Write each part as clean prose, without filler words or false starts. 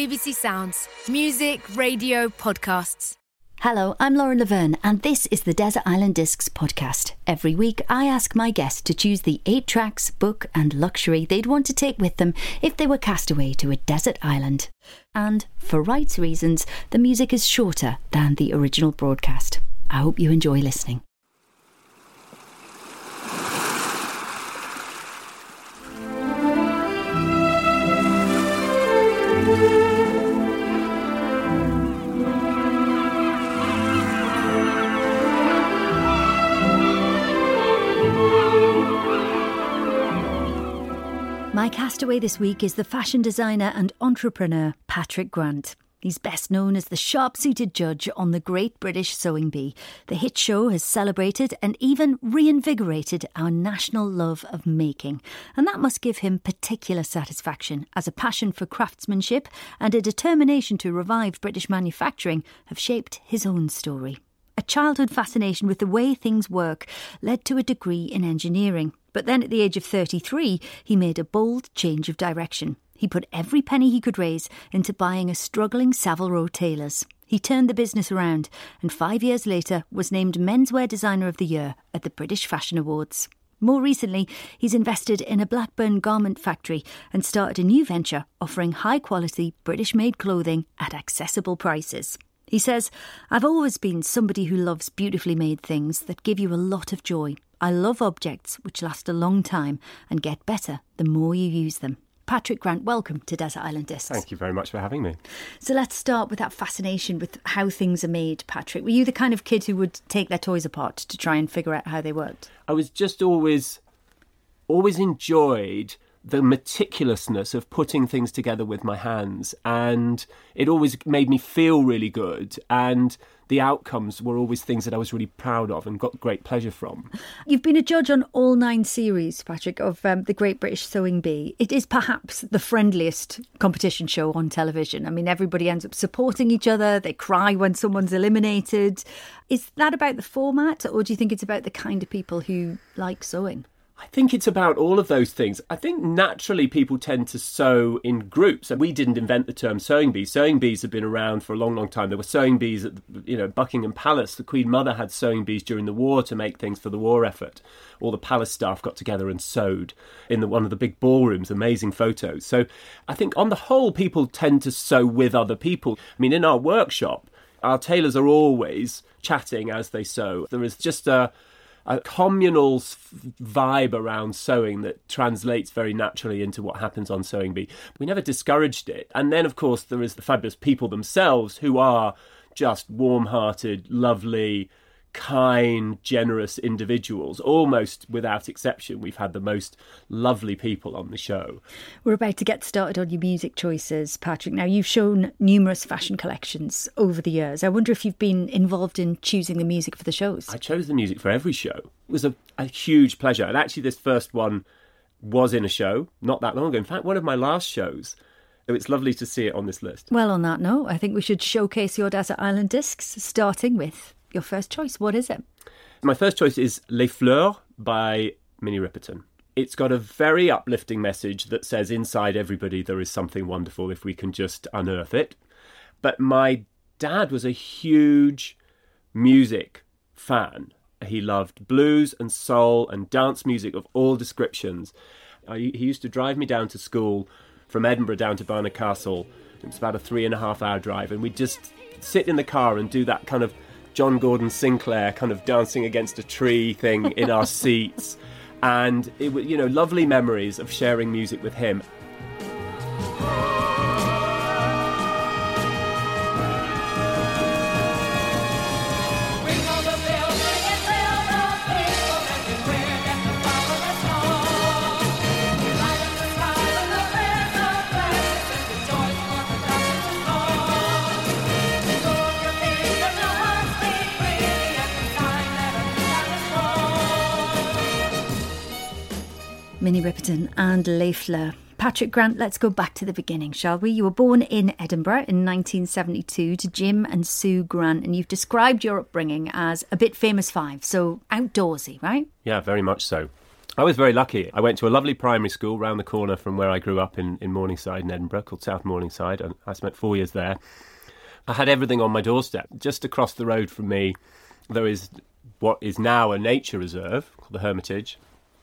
BBC Sounds. Music, radio, podcasts. Hello, I'm Lauren Laverne, and this is the Desert Island Discs podcast. Every week, I ask my guests to choose the 8 tracks, book and luxury they'd want to take with them if they were cast away to a desert island. And, for rights reasons, the music is shorter than the original broadcast. I hope you enjoy listening. My castaway this week is the fashion designer and entrepreneur Patrick Grant. He's best known as the sharp-suited judge on The Great British Sewing Bee. The hit show has celebrated and even reinvigorated our national love of making. And that must give him particular satisfaction, as a passion for craftsmanship and a determination to revive British manufacturing have shaped his own story. A childhood fascination with the way things work led to a degree in engineering. But then at the age of 33, he made a bold change of direction. He put every penny he could raise into buying a struggling Savile Row tailors. He turned the business around and 5 years later was named Menswear Designer of the Year at the British Fashion Awards. More recently, he's invested in a Blackburn garment factory and started a new venture offering high-quality British-made clothing at accessible prices. He says, "I've always been somebody who loves beautifully made things that give you a lot of joy. I love objects which last a long time and get better the more you use them." Patrick Grant, welcome to Desert Island Discs. Thank you very much for having me. So let's start with that fascination with how things are made, Patrick. Were you the kind of kid who would take their toys apart to try and figure out how they worked? I was just always enjoyed the meticulousness of putting things together with my hands, and it always made me feel really good, and the outcomes were always things that I was really proud of and got great pleasure from. You've been a judge on all 9 series, Patrick, of The Great British Sewing Bee. It is perhaps the friendliest competition show on television. I mean, everybody ends up supporting each other. They cry when someone's eliminated. Is that about the format, or do you think it's about the kind of people who like sewing? I think it's about all of those things. I think naturally people tend to sew in groups. And we didn't invent the term sewing bee. Sewing bees have been around for a long, long time. There were sewing bees at Buckingham Palace. The Queen Mother had sewing bees during the war to make things for the war effort. All the palace staff got together and sewed in one of the big ballrooms. Amazing photos. So I think on the whole, people tend to sew with other people. I mean, in our workshop, our tailors are always chatting as they sew. There is just a communal vibe around sewing that translates very naturally into what happens on Sewing Bee. We never discouraged it. And then, of course, there is the fabulous people themselves who are just warm-hearted, lovely, kind, generous individuals. Almost without exception, we've had the most lovely people on the show. We're about to get started on your music choices, Patrick. Now, you've shown numerous fashion collections over the years. I wonder if you've been involved in choosing the music for the shows. I chose the music for every show. It was a huge pleasure. And actually, this first one was in a show not that long ago. In fact, one of my last shows. So it's lovely to see it on this list. Well, on that note, I think we should showcase your Desert Island Discs, starting with your first choice. What is it? My first choice is Les Fleurs by Minnie Riperton. It's got a very uplifting message that says inside everybody there is something wonderful if we can just unearth it. But my dad was a huge music fan. He loved blues and soul and dance music of all descriptions. He used to drive me down to school from Edinburgh down to Barnard Castle. It was about a 3.5-hour drive, and we'd just sit in the car and do that kind of John Gordon Sinclair kind of dancing against a tree thing in our seats. And it was, lovely memories of sharing music with him. Minnie Riperton and Les Fleurs. Patrick Grant, let's go back to the beginning, shall we? You were born in Edinburgh in 1972 to Jim and Sue Grant, and you've described your upbringing as a bit Famous Five, so outdoorsy, right? Yeah, very much so. I was very lucky. I went to a lovely primary school round the corner from where I grew up in Morningside in Edinburgh, called South Morningside, and I spent 4 years there. I had everything on my doorstep. Just across the road from me, there is what is now a nature reserve called the Hermitage,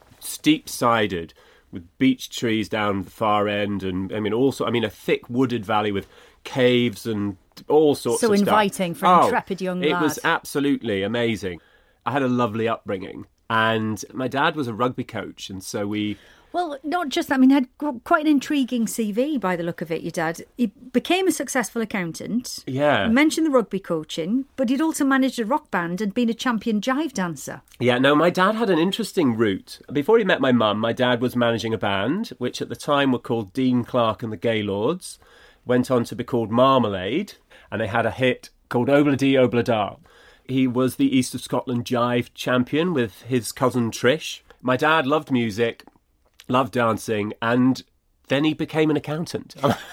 steep-sided, with beech trees down the far end, and a thick wooded valley with caves and all sorts of stuff. So inviting for an intrepid young lad. It was absolutely amazing. I had a lovely upbringing, and my dad was a rugby coach, and so we... Well, not just that. I mean, had quite an intriguing CV by the look of it, your dad. He became a successful accountant. Yeah. You mentioned the rugby coaching, but he'd also managed a rock band and been a champion jive dancer. Yeah, no, my dad had an interesting route. Before he met my mum, my dad was managing a band, which at the time were called Dean Clark and the Gaylords, went on to be called Marmalade, and they had a hit called Obla Dee Obla Da. He was the East of Scotland jive champion with his cousin Trish. My dad loved music, loved dancing, and then he became an accountant.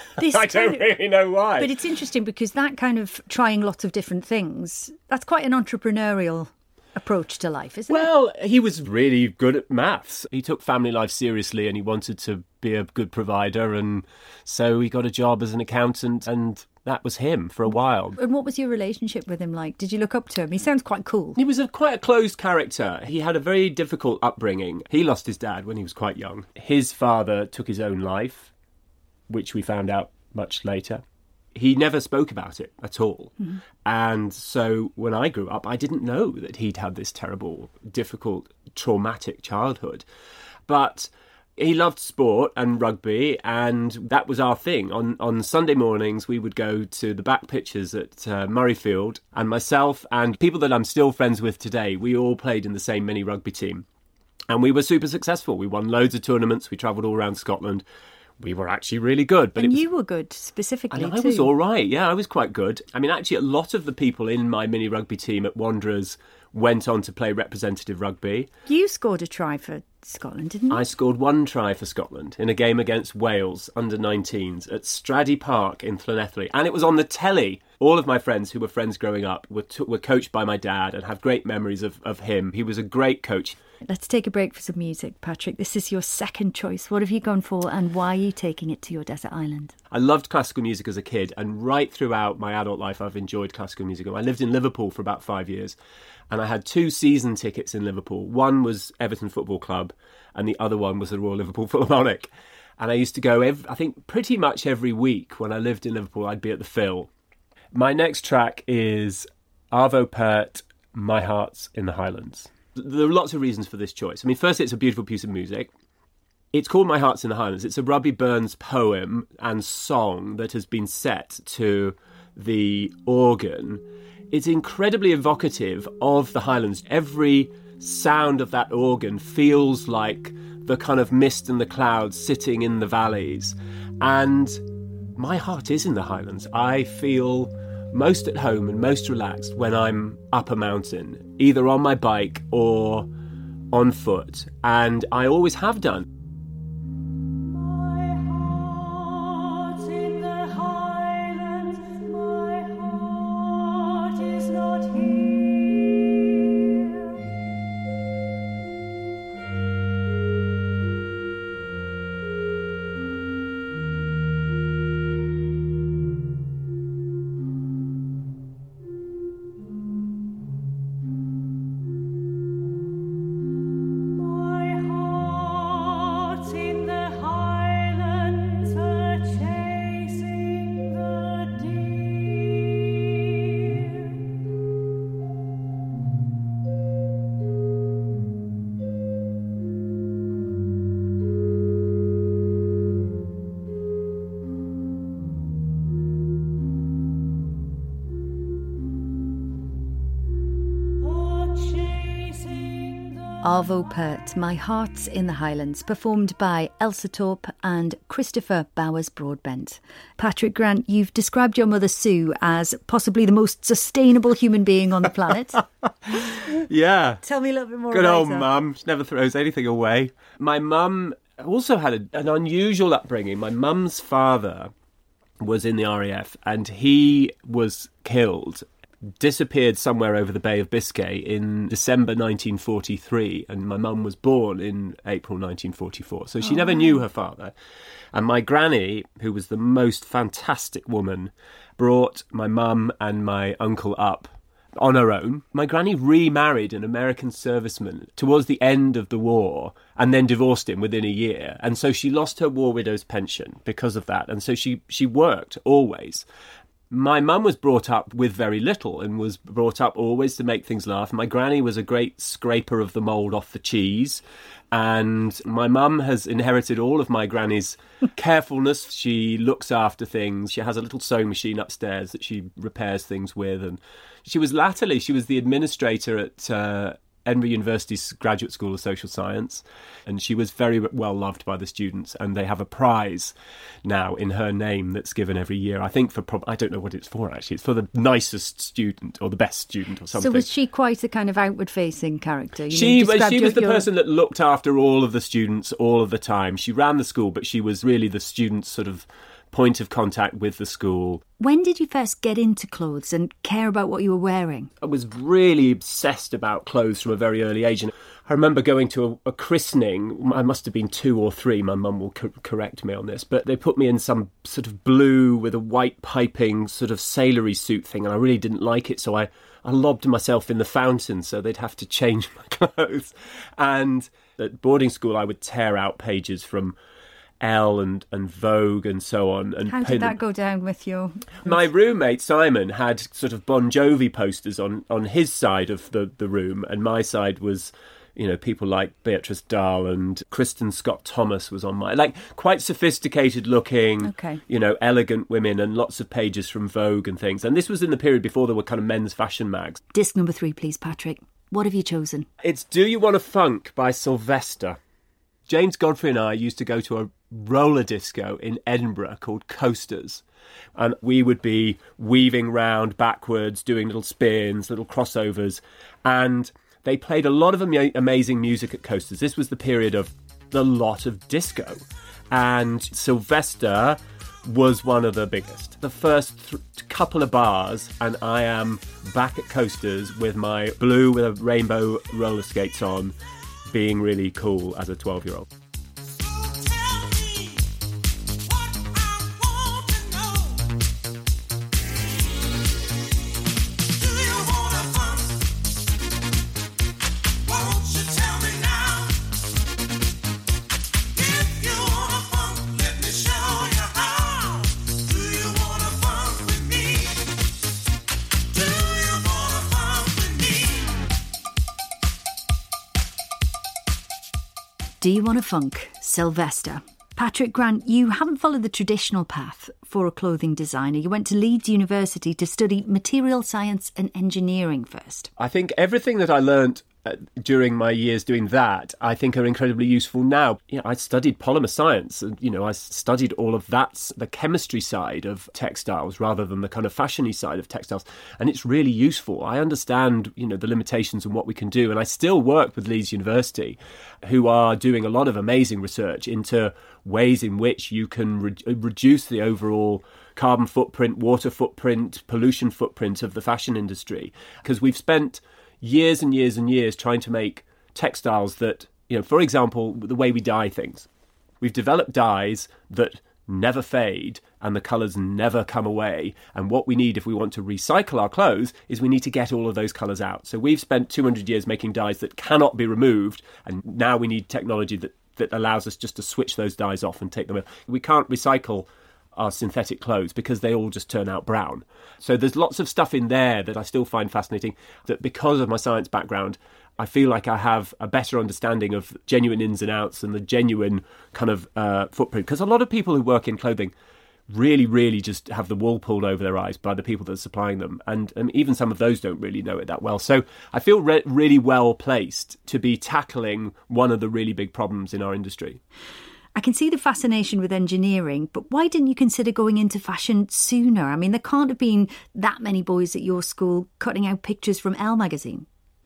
I don't really know why. But it's interesting because that kind of trying lots of different things, that's quite an entrepreneurial approach to life, isn't it? Well, he was really good at maths. He took family life seriously and he wanted to be a good provider, and so he got a job as an accountant, and that was him for a while. And what was your relationship with him like? Did you look up to him? He sounds quite cool. He was quite a closed character. He had a very difficult upbringing. He lost his dad when he was quite young. His father took his own life, which we found out much later. He never spoke about it at all. Mm-hmm. And so when I grew up, I didn't know that he'd had this terrible, difficult, traumatic childhood. But he loved sport and rugby, and that was our thing. On Sunday mornings, we would go to the back pitches at Murrayfield, and myself and people that I'm still friends with today, we all played in the same mini rugby team. And we were super successful. We won loads of tournaments. We travelled all around Scotland. We were actually really good. But you were good, specifically, I was all right. Yeah, I was quite good. I mean, actually, a lot of the people in my mini rugby team at Wanderers went on to play representative rugby. You scored a try for Scotland, didn't you? I scored one try for Scotland in a game against Wales, under-19s, at Stradey Park in Llanelli. And it was on the telly. All of my friends who were friends growing up were coached by my dad and have great memories of him. He was a great coach. Let's take a break for some music, Patrick. This is your second choice. What have you gone for, and why are you taking it to your desert island? I loved classical music as a kid, and right throughout my adult life I've enjoyed classical music. I lived in Liverpool for about 5 years, and I had 2 season tickets in Liverpool. One was Everton Football Club, and the other one was the Royal Liverpool Philharmonic. And I used to go, I think, pretty much every week when I lived in Liverpool. I'd be at the Phil. My next track is Arvo Pärt, My Heart's in the Highlands. There are lots of reasons for this choice. I mean, first, it's a beautiful piece of music. It's called My Heart's in the Highlands. It's a Robbie Burns poem and song that has been set to the organ. It's incredibly evocative of the Highlands. Every sound of that organ feels like the kind of mist and the clouds sitting in the valleys. And my heart is in the Highlands. I feel most at home and most relaxed when I'm up a mountain, either on my bike or on foot, and I always have done. Arvo Pärt, My Heart's in the Highlands, performed by Elsa Torp and Christopher Bowers-Broadbent. Patrick Grant, you've described your mother Sue as possibly the most sustainable human being on the planet. Yeah. Tell me a little bit more about her. Good old mum. She never throws anything away. My mum also had an unusual upbringing. My mum's father was in the RAF and he was killed disappeared somewhere over the Bay of Biscay in December 1943, and my mum was born in April 1944. So she never knew her father. And my granny, who was the most fantastic woman, brought my mum and my uncle up on her own. My granny remarried an American serviceman towards the end of the war and then divorced him within a year. And so she lost her war widow's pension because of that. And so she worked always. My mum was brought up with very little and was brought up always to make things laugh. My granny was a great scraper of the mould off the cheese. And my mum has inherited all of my granny's carefulness. She looks after things. She has a little sewing machine upstairs that she repairs things with. And she was the administrator at Edinburgh University's Graduate School of Social Science, and she was very well loved by the students, and they have a prize now in her name that's given every year. I think I don't know what it's for actually. It's for the nicest student or the best student or something. So was she quite a kind of outward-facing character? She was the person that looked after all of the students all of the time. She ran the school, but she was really the student's sort of point of contact with the school. When did you first get into clothes and care about what you were wearing? I was really obsessed about clothes from a very early age. And I remember going to a christening. I must have been 2 or 3. My mum will correct me on this. But they put me in some sort of blue with a white piping sort of sailory suit thing. And I really didn't like it. So I lobbed myself in the fountain so they'd have to change my clothes. And at boarding school, I would tear out pages from Elle and Vogue and so on. And how did that go down with you? My roommate Simon had sort of Bon Jovi posters on his side of the room, and my side was, you know, people like Beatrice Dahl and Kristen Scott Thomas was on my, like, quite sophisticated looking, you know, elegant women, and lots of pages from Vogue and things. And this was in the period before there were kind of men's fashion mags. Disc number 3, please, Patrick. What have you chosen? It's Do You Want a Funk by Sylvester. James Godfrey and I used to go to a roller disco in Edinburgh called Coasters, and we would be weaving round backwards, doing little spins, little crossovers, and they played a lot of amazing music at Coasters. This was the period of a lot of disco, and Sylvester was one of the biggest. The first couple of bars, and I am back at Coasters with my blue with a rainbow roller skates on, being really cool as a 12-year-old. Do You Want a Funk? Sylvester. Patrick Grant, you haven't followed the traditional path for a clothing designer. You went to Leeds University to study material science and engineering first. I think everything that I learnt during my years doing that, I think are incredibly useful now. You know, I studied polymer science, and, you know, I studied all of that, the chemistry side of textiles rather than the kind of fashiony side of textiles. And it's really useful. I understand, you know, the limitations and what we can do. And I still work with Leeds University, who are doing a lot of amazing research into ways in which you can reduce the overall carbon footprint, water footprint, pollution footprint of the fashion industry. Because we've spent years and years and years trying to make textiles that, you know, for example, the way we dye things. We've developed dyes that never fade and the colours never come away. And what we need if we want to recycle our clothes is we need to get all of those colours out. So we've spent 200 years making dyes that cannot be removed, and now we need technology that allows us just to switch those dyes off and take them out. We can't recycle our synthetic clothes because they all just turn out brown. So there's lots of stuff in there that I still find fascinating, that because of my science background, I feel like I have a better understanding of genuine ins and outs and the genuine kind of footprint. Because a lot of people who work in clothing really, really just have the wool pulled over their eyes by the people that are supplying them. And even some of those don't really know it that well. So I feel really well placed to be tackling one of the really big problems in our industry. I can see the fascination with engineering, but why didn't you consider going into fashion sooner? I mean, there can't have been that many boys at your school cutting out pictures from Elle magazine.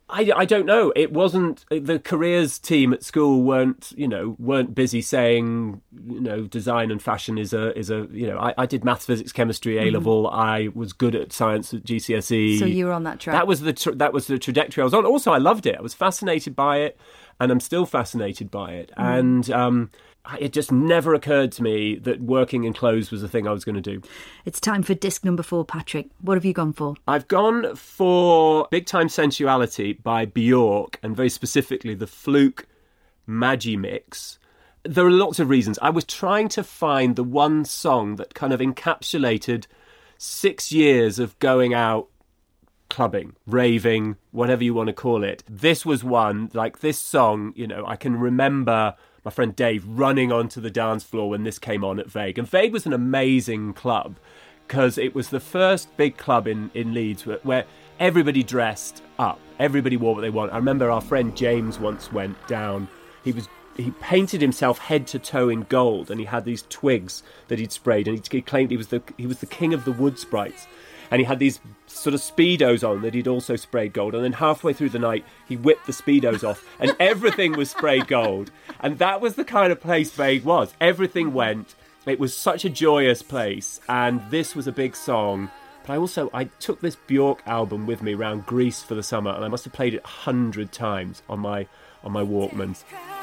I don't know. It wasn't the careers team at school weren't busy saying, design and fashion is a I did maths, physics, chemistry, A level. I was good at science at GCSE. So you were on that track. That was the trajectory I was on. Also, I loved it. I was fascinated by it, and I'm still fascinated by it. And it just never occurred to me that working in clothes was the thing I was going to do. It's time for disc number 4, Patrick. What have you gone for? I've gone for Big Time Sensuality by Björk, and very specifically the Fluke Magimix. There are lots of reasons. I was trying to find the one song that kind of encapsulated 6 years of going out clubbing, raving, whatever you want to call it. This was one, like this song, I can remember my friend Dave running onto the dance floor when this came on at Vague. And Vague was an amazing club because it was the first big club in Leeds where everybody dressed up. Everybody wore what they want. I remember our friend James once went down. He painted himself head to toe in gold, and he had these twigs that he'd sprayed, and he claimed he was the king of the wood sprites. And he had these sort of Speedos on that he'd also sprayed gold. And then halfway through the night, he whipped the Speedos off and everything was sprayed gold. And that was the kind of place Vague was. Everything went. It was such a joyous place. And this was a big song. But I took this Björk album with me around Greece for the summer, and I must have played it 100 times on my Walkman.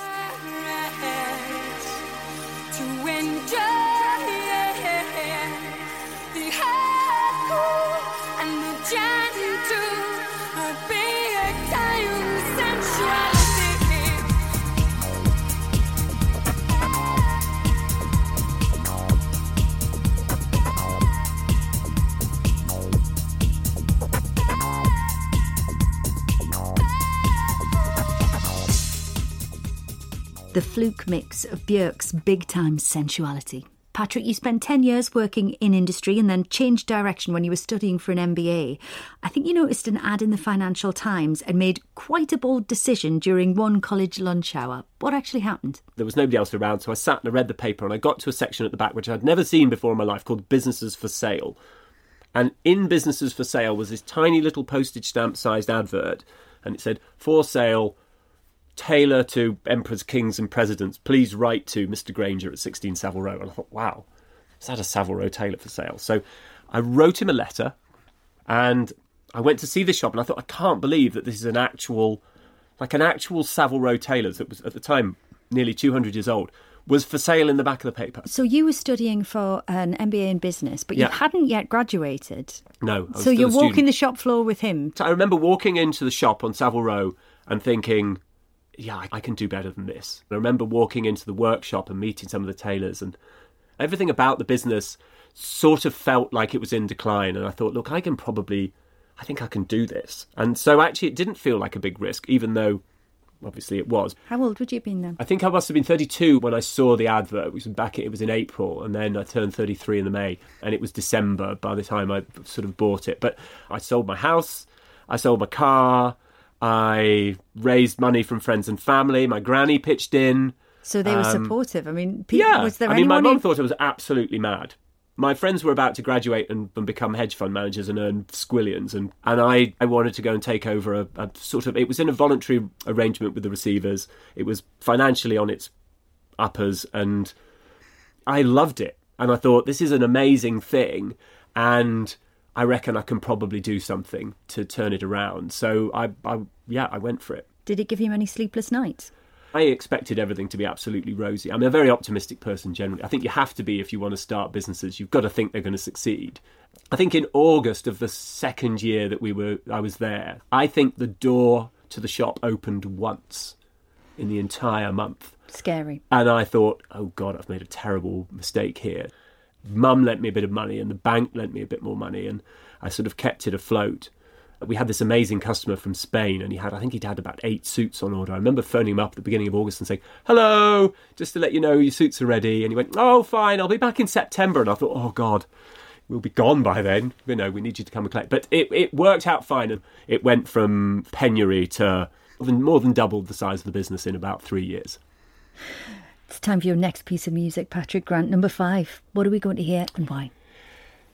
The Fluke mix of Björk's Big Time Sensuality. Patrick, you spent 10 years working in industry and then changed direction when you were studying for an MBA. I think you noticed an ad in the Financial Times and made quite a bold decision during one college lunch hour. What actually happened? There was nobody else around, so I sat and I read the paper, and I got to a section at the back which I'd never seen before in my life called Businesses for Sale. And in Businesses for Sale was this tiny little postage stamp-sized advert, and it said, "For sale, tailor to emperors, kings and presidents. Please write to Mr. Granger at 16 Savile Row." And I thought, wow, is that a Savile Row tailor for sale? So I wrote him a letter, and I went to see the shop, and I thought, I can't believe that this is an actual Savile Row tailor's that was at the time nearly 200 years old, was for sale in the back of the paper. So you were studying for an MBA in business, but you hadn't yet graduated. No. So you're walking the shop floor with him. So I remember walking into the shop on Savile Row and thinking, yeah, I can do better than this. I remember walking into the workshop and meeting some of the tailors, and everything about the business sort of felt like it was in decline. And I thought, look, I think I can do this. And so actually it didn't feel like a big risk, even though obviously it was. How old would you have been then? I think I must have been 32 when I saw the advert. It was in April, and then I turned 33 in the May, and it was December by the time I sort of bought it. But I sold my house, I sold my car, I raised money from friends and family. My granny pitched in. So they were supportive. I mean, was there anyone? I mean, my mum thought I was absolutely mad. My friends were about to graduate and become hedge fund managers and earn squillions, and I wanted to go and take over a sort of. It was in a voluntary arrangement with the receivers. It was financially on its uppers, and I loved it. And I thought, this is an amazing thing, and I reckon I can probably do something to turn it around. So I went for it. Did it give you many sleepless nights? I expected everything to be absolutely rosy. I'm a very optimistic person generally. I think you have to be if you want to start businesses. You've got to think they're going to succeed. I think in August of the second year that I was there, I think the door to the shop opened once in the entire month. Scary. And I thought, oh God, I've made a terrible mistake here. Mum lent me a bit of money and the bank lent me a bit more money, and I sort of kept it afloat. We had this amazing customer from Spain, and I think he'd had about 8 suits on order. I remember phoning him up at the beginning of August and saying, "Hello, just to let you know your suits are ready." And he went, "Oh, fine, I'll be back in September." And I thought, oh God, we'll be gone by then. We need you to come and collect. But it worked out fine, and it went from penury to more than doubled the size of the business in about 3 years. It's time for your next piece of music, Patrick Grant, number 5. What are we going to hear and why?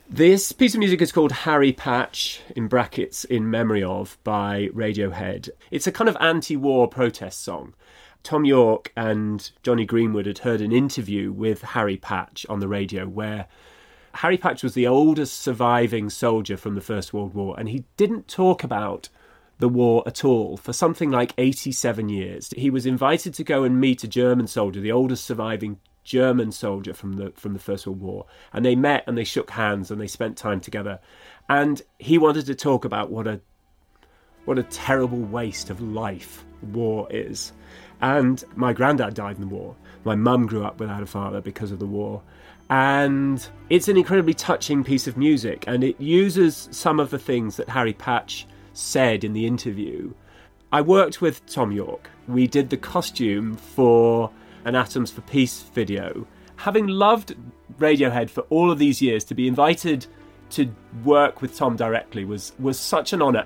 This piece of music is called Harry Patch, in brackets, in memory of, by Radiohead. It's a kind of anti-war protest song. Tom York and Jonny Greenwood had heard an interview with Harry Patch on the radio where Harry Patch was the oldest surviving soldier from the First World War, and he didn't talk about the war at all for something like 87 years. He was invited to go and meet a German soldier, the oldest surviving German soldier from the First World War, and they met and they shook hands and they spent time together, and he wanted to talk about what a terrible waste of life war is. And my granddad died in the war. My mum grew up without a father because of the war, and it's an incredibly touching piece of music, and it uses some of the things that Harry Patch said in the interview. I worked with Tom York. We did the costume for an Atoms for Peace video. Having loved Radiohead for all of these years, to be invited to work with Tom directly was such an honour.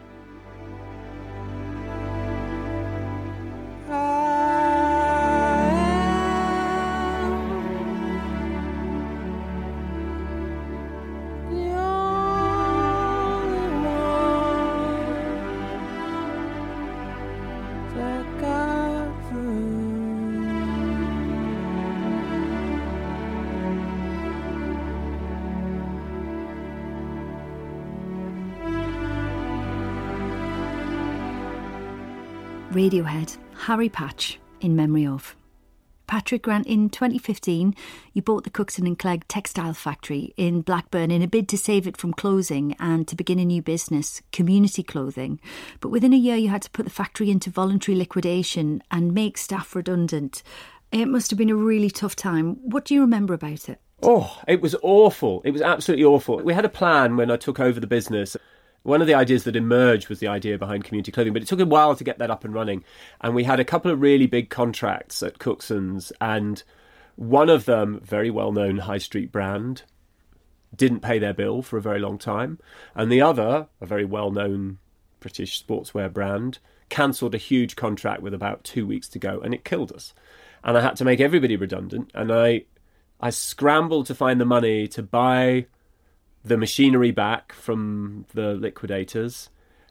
Radiohead, Harry Patch, in memory of. Patrick Grant, in 2015, you bought the Cookson and Clegg textile factory in Blackburn in a bid to save it from closing and to begin a new business, Community Clothing. But within a year, you had to put the factory into voluntary liquidation and make staff redundant. It must have been a really tough time. What do you remember about it? Oh, it was awful. It was absolutely awful. We had a plan when I took over the business. One of the ideas that emerged was the idea behind Community Clothing, but it took a while to get that up and running. And we had a couple of really big contracts at Cookson's, and one of them, very well-known high street brand, didn't pay their bill for a very long time. And the other, a very well-known British sportswear brand, cancelled a huge contract with about 2 weeks to go, and it killed us. And I had to make everybody redundant, and I scrambled to find the money to buy the machinery back from the liquidators,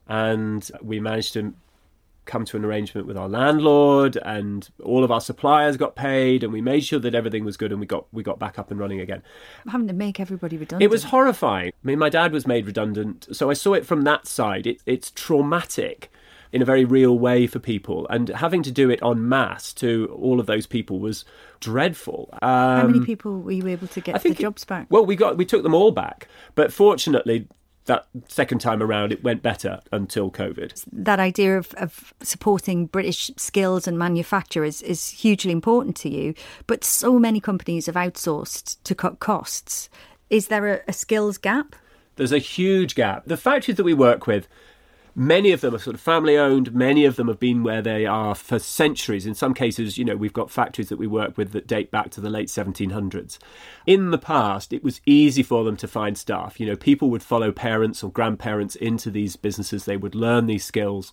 and we managed to come to an arrangement with our landlord, and all of our suppliers got paid, and we made sure that everything was good, and we got back up and running again. Having to make everybody redundant. It was horrifying. I mean, my dad was made redundant, so I saw it from that side. It's traumatic in a very real way for people, and having to do it en masse to all of those people was dreadful. How many people were you able to get the jobs back? Well, we took them all back, but fortunately that second time around it went better until COVID. That idea of supporting British skills and manufacture is hugely important to you, but so many companies have outsourced to cut costs. Is there a skills gap? There's a huge gap. The factories that we work with, many of them are sort of family-owned. Many of them have been where they are for centuries. In some cases, we've got factories that we work with that date back to the late 1700s. In the past, it was easy for them to find staff. People would follow parents or grandparents into these businesses. They would learn these skills.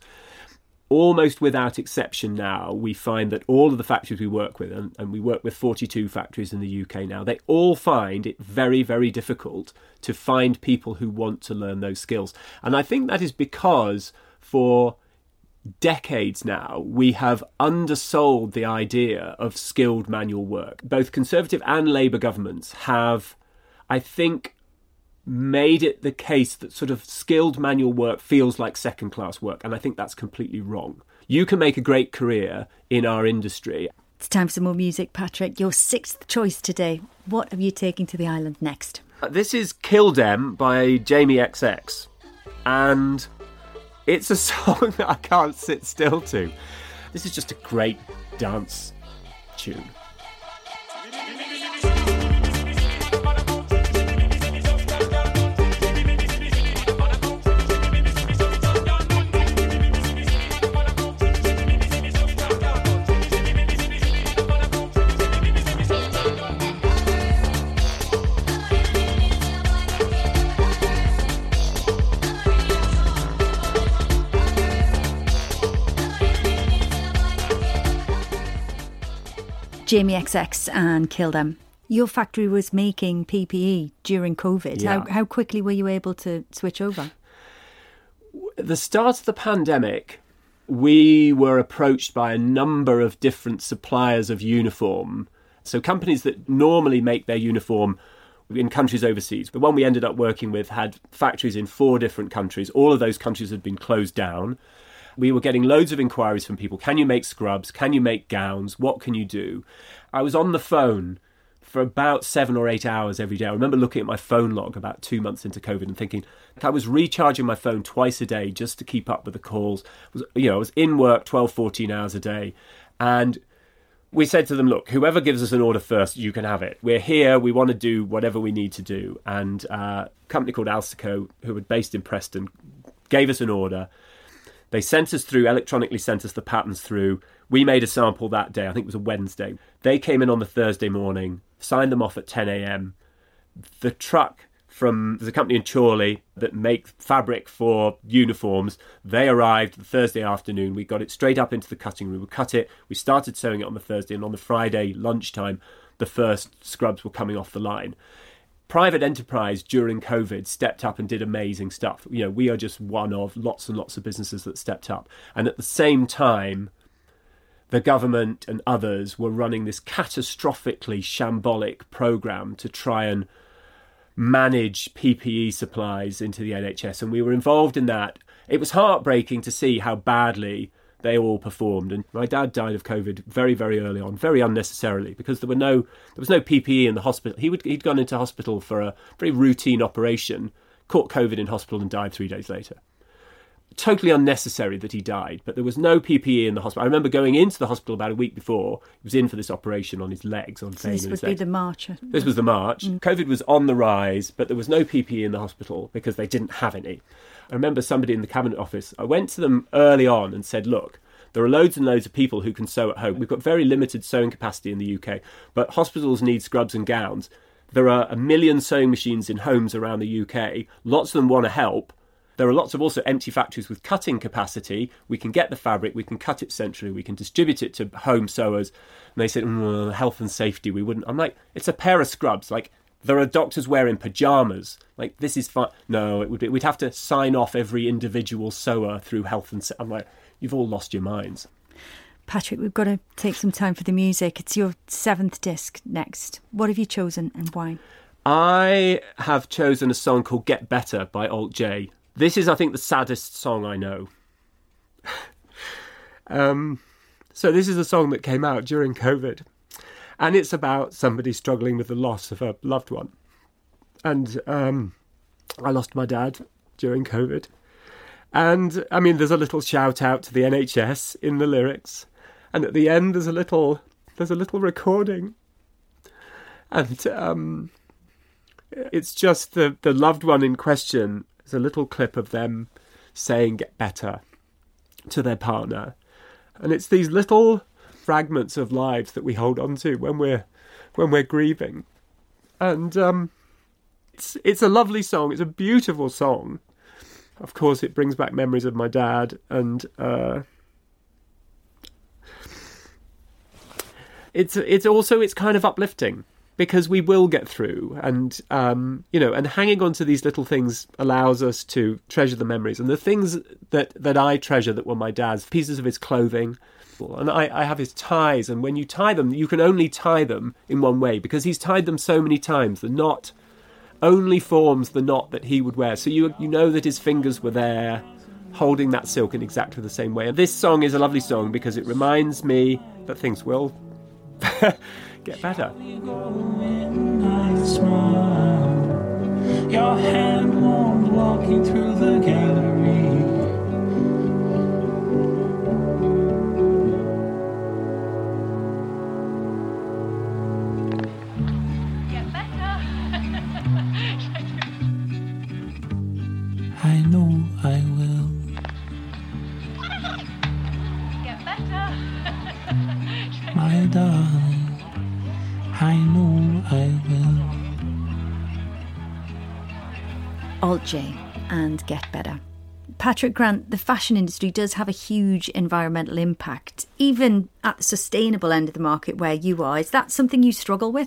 Almost without exception now, we find that all of the factories we work with, and we work with 42 factories in the UK now, they all find it very, very difficult to find people who want to learn those skills. And I think that is because for decades now, we have undersold the idea of skilled manual work. Both Conservative and Labour governments have, I think, made it the case that sort of skilled manual work feels like second-class work, and I think that's completely wrong. You can make a great career in our industry. It's time for some more music, Patrick. Your sixth choice today. What are you taking to the island next? This is Kill Dem by Jamie XX, and it's a song that I can't sit still to. This is just a great dance tune. Jamie XX and Kill Dem. Your factory was making PPE during COVID. Yeah. How quickly were you able to switch over? At the start of the pandemic, we were approached by a number of different suppliers of uniform. So companies that normally make their uniform in countries overseas. The one we ended up working with had factories in 4 different countries. All of those countries had been closed down. We were getting loads of inquiries from people. Can you make scrubs? Can you make gowns? What can you do? I was on the phone for about 7 or 8 hours every day. I remember looking at my phone log about 2 months into COVID and thinking, I was recharging my phone twice a day just to keep up with the calls. I was in work 12, 14 hours a day. And we said to them, look, whoever gives us an order first, you can have it. We're here. We want to do whatever we need to do. And a company called Alsico, who were based in Preston, gave us an order. They electronically sent us the patterns through. We made a sample that day. I think it was a Wednesday. They came in on the Thursday morning, signed them off at 10 a.m. The truck there's a company in Chorley that make fabric for uniforms. They arrived the Thursday afternoon. We got it straight up into the cutting room. We cut it. We started sewing it on the Thursday, and on the Friday lunchtime, the first scrubs were coming off the line. Private enterprise during COVID stepped up and did amazing stuff. We are just one of lots and lots of businesses that stepped up. And at the same time, the government and others were running this catastrophically shambolic program to try and manage PPE supplies into the NHS. And we were involved in that. It was heartbreaking to see how badly they all performed. And my dad died of COVID very, very early on, very unnecessarily, because there was no PPE in the hospital. He'd gone into hospital for a very routine operation, caught COVID in hospital and died 3 days later. Totally unnecessary that he died, but there was no PPE in the hospital. I remember going into the hospital about a week before. He was in for this operation on his legs, on so this would be the March. This was the March. COVID was on the rise, but there was no PPE in the hospital because they didn't have any. I remember somebody in the Cabinet Office, I went to them early on and said, look, there are loads and loads of people who can sew at home. We've got very limited sewing capacity in the UK, but hospitals need scrubs and gowns. There are 1 million sewing machines in homes around the UK. Lots of them want to help. There are lots of also empty factories with cutting capacity. We can get the fabric, we can cut it centrally, we can distribute it to home sewers. And they said, health and safety, we wouldn't. I'm like, it's a pair of scrubs. Like, there are doctors wearing pyjamas. Like, this is fine. No, we'd have to sign off every individual sewer through health and safety. I'm like, you've all lost your minds. Patrick, we've got to take some time for the music. It's your 7th disc next. What have you chosen and why? I have chosen a song called Get Better by Alt J. This is, I think, the saddest song I know. So this is a song that came out during COVID. And it's about somebody struggling with the loss of a loved one. And I lost my dad during COVID. And, I mean, there's a little shout out to the NHS in the lyrics. And at the end, there's a little recording. And it's just the loved one in question. There's a little clip of them saying "get better" to their partner, and it's these little fragments of lives that we hold on to when we're grieving. And it's a lovely song. It's a beautiful song. Of course, it brings back memories of my dad, and it's kind of uplifting. Because we will get through, and and hanging on to these little things allows us to treasure the memories. And the things that I treasure that were my dad's, pieces of his clothing, and I have his ties. And when you tie them, you can only tie them in one way, because he's tied them so many times. The knot only forms the knot that he would wear. So you know that his fingers were there, holding that silk in exactly the same way. And this song is a lovely song because it reminds me that things will get better. Your hand warm walking through the gallery. Get better. I know I will. Get better. My darling, I know I will. Alt J and Get Better. Patrick Grant, the fashion industry does have a huge environmental impact, even at the sustainable end of the market where you are. Is that something you struggle with?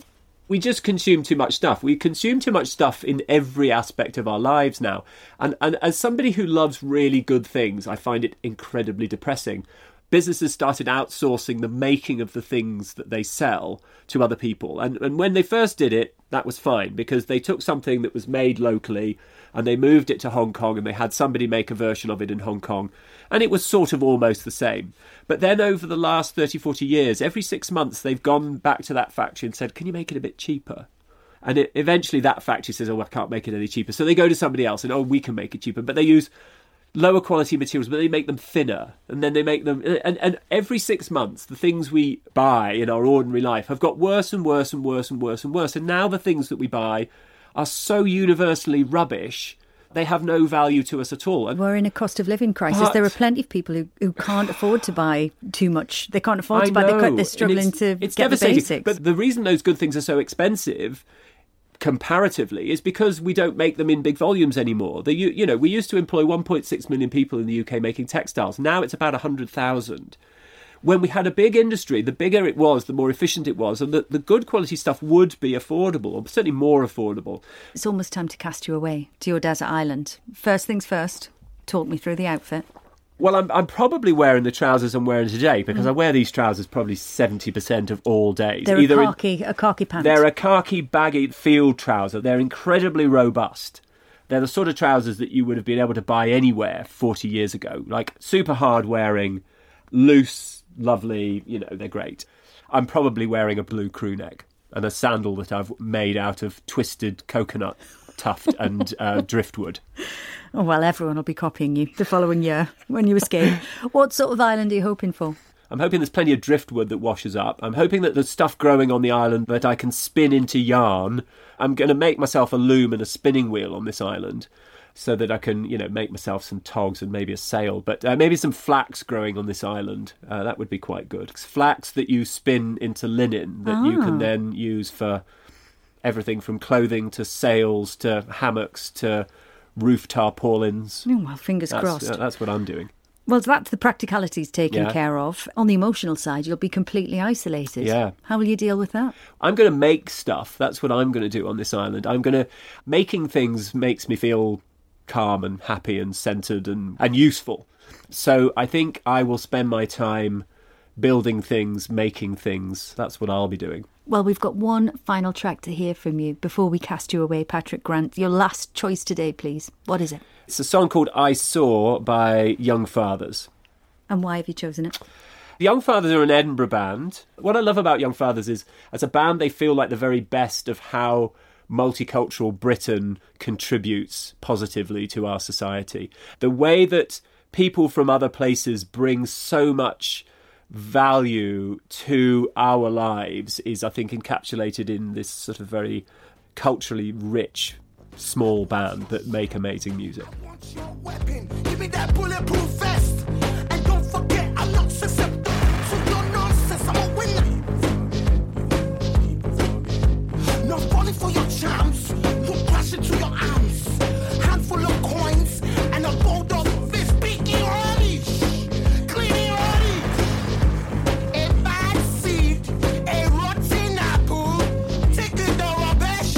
We just consume too much stuff. We consume too much stuff in every aspect of our lives now. And as somebody who loves really good things, I find it incredibly depressing. Businesses started outsourcing the making of the things that they sell to other people. And when they first did it, that was fine, because they took something that was made locally and they moved it to Hong Kong and they had somebody make a version of it in Hong Kong. And it was sort of almost the same. But then over the last 30, 40 years, every 6 months, they've gone back to that factory and said, can you make it a bit cheaper? And eventually that factory says, oh, I can't make it any cheaper. So they go to somebody else and, oh, we can make it cheaper. But they use lower quality materials, but they make them thinner. And then they make them... And every 6 months, the things we buy in our ordinary life have got worse and worse and worse and worse and worse. And now the things that we buy are so universally rubbish, they have no value to us at all. And we're in a cost of living crisis. There are plenty of people who can't afford to buy too much. They can't afford to buy. They're struggling to get the basics. But the reason those good things are so expensive comparatively is because we don't make them in big volumes anymore. We used to employ 1.6 million people in the UK making textiles. Now it's about 100,000. When we had a big industry, the bigger it was, the more efficient it was, and the good quality stuff would be affordable, or certainly more affordable. It's almost time to cast you away to your desert island. First things first, talk me through the outfit. Well, I'm probably wearing the trousers I'm wearing today, because I wear these trousers probably 70% of all days. They're a khaki pant. They're a khaki baggy field trouser. They're incredibly robust. They're the sort of trousers that you would have been able to buy anywhere 40 years ago. Like super hard wearing, loose, lovely, they're great. I'm probably wearing a blue crew neck and a sandal that I've made out of twisted coconut tuft and driftwood. Oh, well, everyone will be copying you the following year when you escape. What sort of island are you hoping for? I'm hoping there's plenty of driftwood that washes up. I'm hoping that there's stuff growing on the island that I can spin into yarn. I'm going to make myself a loom and a spinning wheel on this island so that I can, make myself some togs and maybe a sail. But maybe some flax growing on this island. That would be quite good. It's flax that you spin into linen that you can then use for everything from clothing to sails to hammocks to roof tarpaulins. Oh, well, fingers crossed. That's what I'm doing. Well, that's the practicalities taken care of. On the emotional side, you'll be completely isolated. Yeah. How will you deal with that? I'm going to make stuff. That's what I'm going to do on this island. Making things makes me feel calm and happy and centred and useful. So I think I will spend my time building things, making things. That's what I'll be doing. Well, we've got one final track to hear from you before we cast you away, Patrick Grant. Your last choice today, please. What is it? It's a song called I Saw by Young Fathers. And why have you chosen it? The Young Fathers are an Edinburgh band. What I love about Young Fathers is, as a band, they feel like the very best of how multicultural Britain contributes positively to our society. The way that people from other places bring so much value to our lives is, I think, encapsulated in this sort of very culturally rich small band that make amazing music. Want your weapon, give me that bulletproof vest. And don't forget, I'm not susceptible to your nonsense. I'm a winner. Not falling for your charms, no crashing to your arms. Handful of coins and a bulldog fist beating early. Cleaning early. A bad seed, a rotten apple. Take it the rubbish.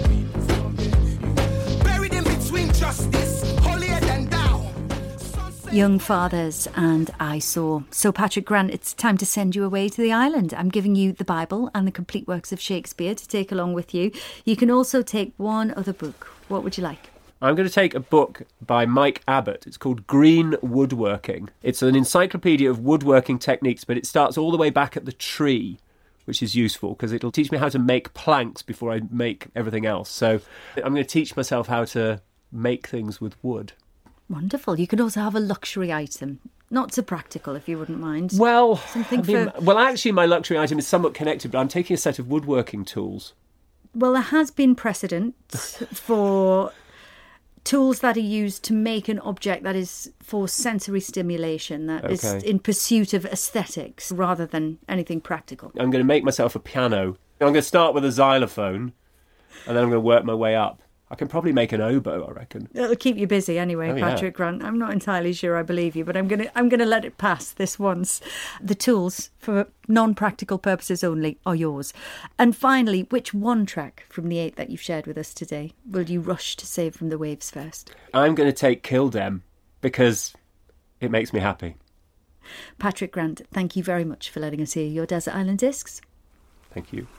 Buried in between justice, holier than thou. Young Fathers and I Saw. So, Patrick Grant, it's time to send you away to the island. I'm giving you the Bible and the complete works of Shakespeare to take along with you. You can also take one other book. What would you like? I'm going to take a book by Mike Abbott. It's called Green Woodworking. It's an encyclopedia of woodworking techniques, but it starts all the way back at the tree, which is useful because it'll teach me how to make planks before I make everything else. So I'm going to teach myself how to make things with wood. Wonderful. You could also have a luxury item. Not so practical, if you wouldn't mind. Well, Something well, actually, my luxury item is somewhat connected, but I'm taking a set of woodworking tools. Well, there has been precedent for tools that are used to make an object that is for sensory stimulation, that is in pursuit of aesthetics rather than anything practical. I'm going to make myself a piano. I'm going to start with a xylophone, and then I'm going to work my way up. I can probably make an oboe, I reckon. It'll keep you busy anyway, Patrick Grant. I'm not entirely sure I believe you, but I'm gonna let it pass this once. The tools, for non-practical purposes only, are yours. And finally, which one track from the 8 that you've shared with us today will you rush to save from the waves first? I'm going to take Kill Dem because it makes me happy. Patrick Grant, thank you very much for letting us hear your Desert Island Discs. Thank you.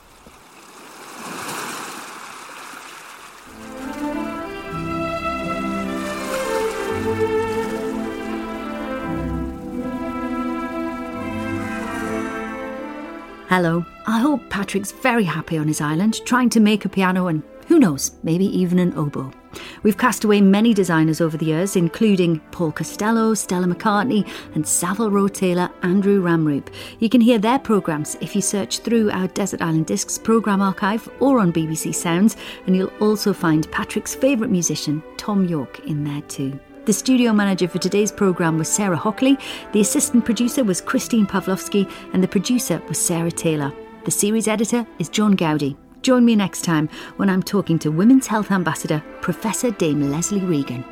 Hello. I hope Patrick's very happy on his island, trying to make a piano and, who knows, maybe even an oboe. We've cast away many designers over the years, including Paul Costello, Stella McCartney and Savile Row Taylor, Andrew Ramroop. You can hear their programmes if you search through our Desert Island Discs programme archive or on BBC Sounds, and you'll also find Patrick's favourite musician, Tom York, in there too. The studio manager for today's programme was Sarah Hockley, the assistant producer was Christine Pawlowski, and the producer was Sarah Taylor. The series editor is John Gowdy. Join me next time when I'm talking to Women's Health Ambassador, Professor Dame Leslie Regan.